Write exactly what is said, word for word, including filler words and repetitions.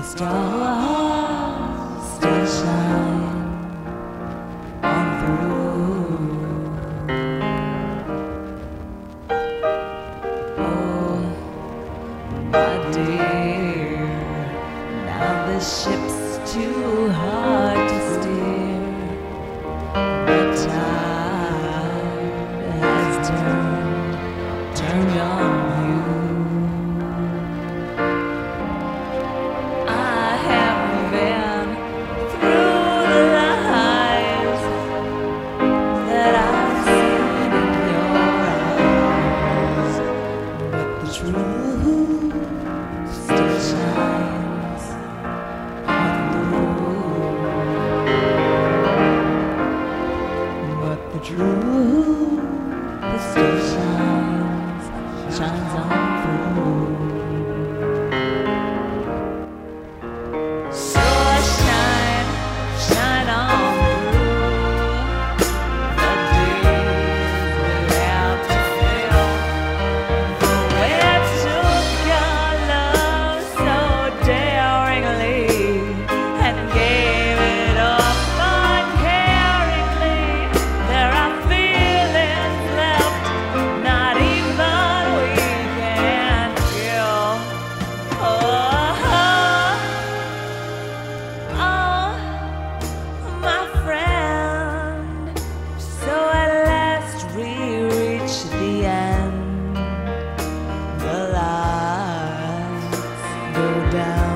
stars still shine on through. Oh, my dear, now the ship's too hard to steer. The tide has turned, turned on you. Still shines on through, but the truth it still shines, shines on through. So I shine, shine on through the days we have to fill. Down.